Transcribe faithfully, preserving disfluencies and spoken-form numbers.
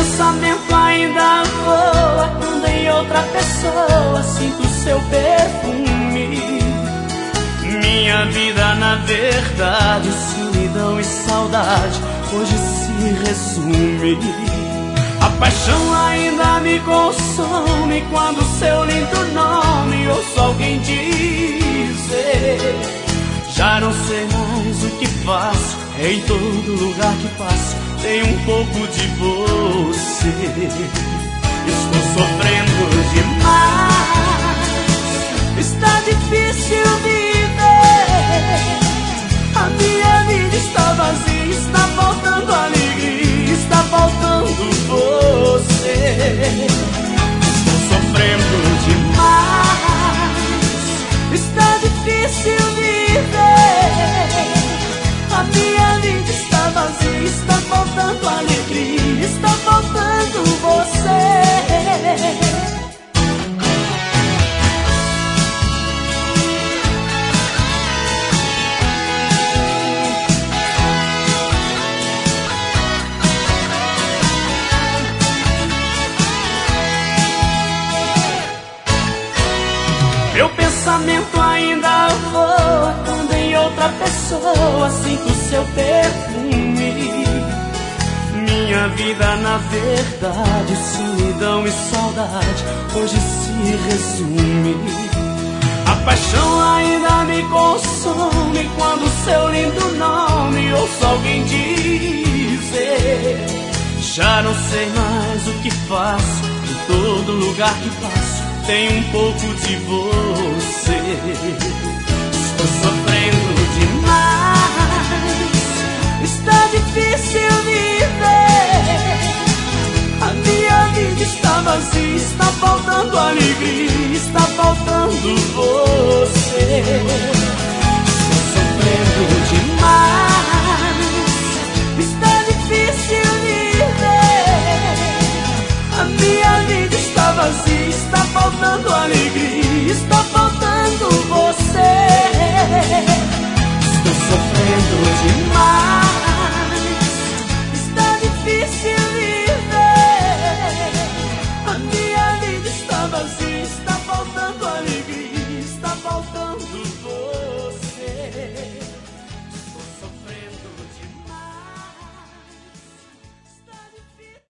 pensamento ainda voa quando em outra pessoa sinto seu perfume. Minha vida na verdade, solidão e saudade hoje se resume. A paixão ainda me consome quando seu lindo nome ouço alguém dizer. Já não sei mais o que faço, em todo lugar que passo tem um pouco de você. Estou sofrendo demais, está difícil viver. A minha vida está vazia, está faltando alegria, está faltando você. Estou sofrendo demais, está difícil viver. A minha vida está vazia, está faltando alegria, está faltando você. Meu pensamento ainda voa quando em outra pessoa sinto seu perfume. Minha vida na verdade, solidão e saudade hoje se resume. A paixão ainda me consome quando seu lindo nome ouço alguém dizer. Já não sei mais o que faço, em todo lugar que passo tem um pouco de você. Estou sofrendo demais, está difícil viver. A minha vida está vazia, está faltando alegria, está faltando você.